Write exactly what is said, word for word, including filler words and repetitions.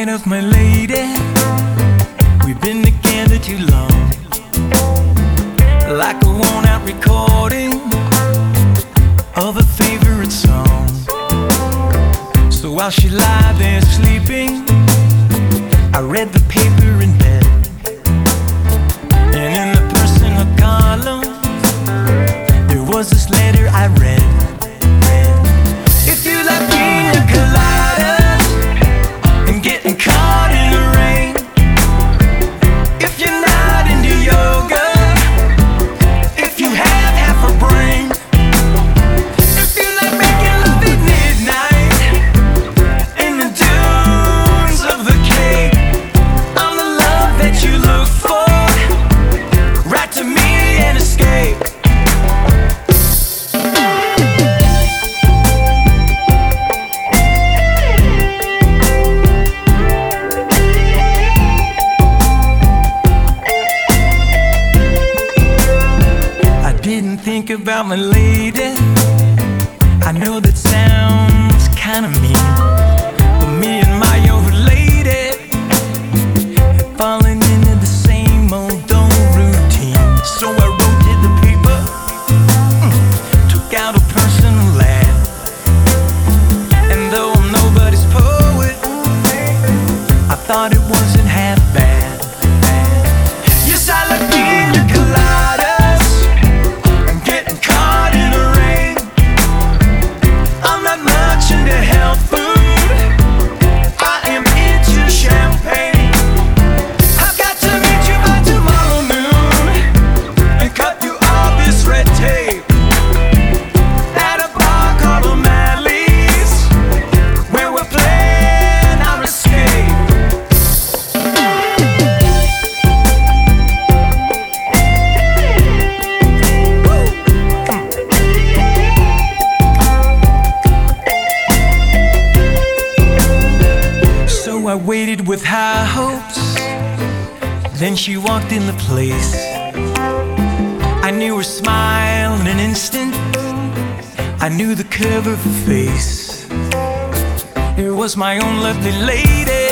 sight of my lady. We've been together too long, like a worn-out recording of a favorite song. So while she lay there sleeping, I read the paper in bed, and in the personal column there was this letter I read. If you like pina coladas and getting caught in the rain, if you're not into yoga, if you have half a brain, if you like making love at midnight in the dunes of the Cape, I'm the love that you look for. Write to me and escape. Didn't think about my lady. I know that sounds kinda mean, but me and my old lady had fallen into the same old dull routine. So I wrote to the paper, mm, took out a personal ad, and though I'm nobody's poet, I thought it wasn't half bad. Yes, I like pina coladas. I waited with high hopes, then she walked in the place. I knew her smile in an instant, I knew the curve of her face. It was my own lovely lady.